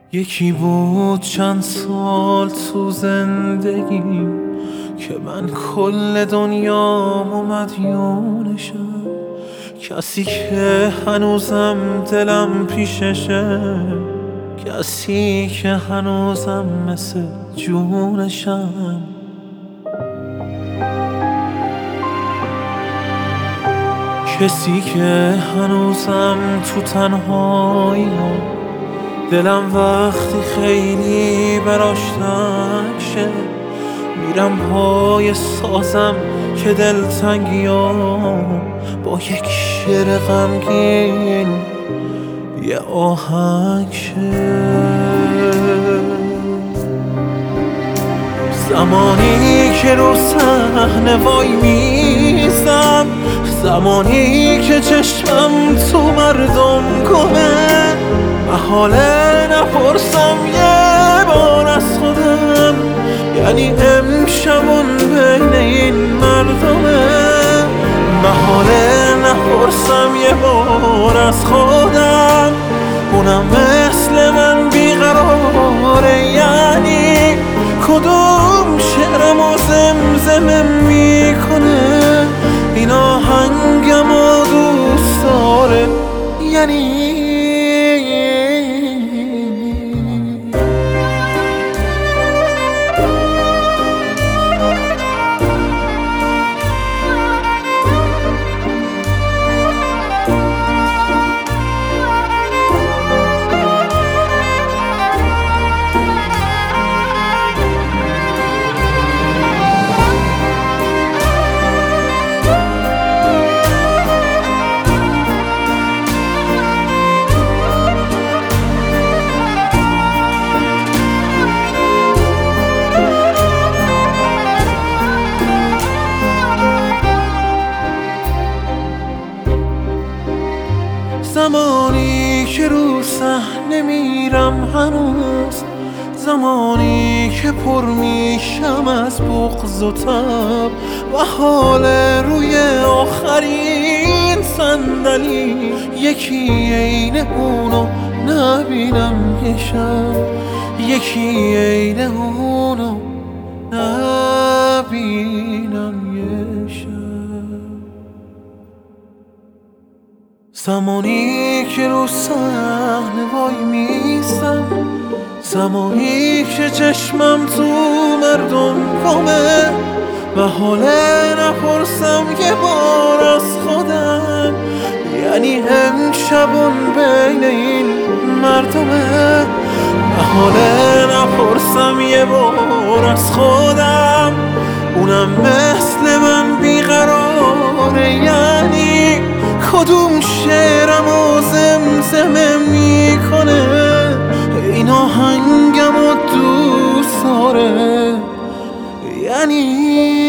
یکی بود چند سال تو زندگی که من کل دنیام مدیونشم، کسی که هنوزم دلم پیششه، کسی که هنوزم مثل جونشم. کسی که هنوزم تو تنهاییم، دلم وقتی خیلی براش تنگ شه، میرم پای سازم که دلتنگیام با یک شعر غمگین یه آهنگ شه. زمانی که رو صحنه وای میسم، زمانی که چشمم تو مردم گمه، محاله نپرسم یه بار از خودم، یعنی امشبون بین این مردمه. محاله نپرسم یه بار از خودم، اونم مثل من بیقراره، یعنی کدوم شعرمو زمزمه میکنه، این آهنگمو دوست داره، یعنی زمانی که رو صحنه میرم هنوز، زمانی که پر میشم از بغض و تب و حال روی آخرین صندلی، یکی عین اونو نبینم یه شب، یکی عین اونو نبینم یه شب. زمانی که رو صحنه وای میستم، زمانی که چشمم تو مردم گمه، و حاله نپرسم یه بار از خودم، یعنی امشبون بین این مردمه. حاله نپرسم یه بار از خودم، اونم مثل من بیقراره، یعنی کدوم شعرمو زمزمه میکنه، این آهنگمو دوست داره، یعنی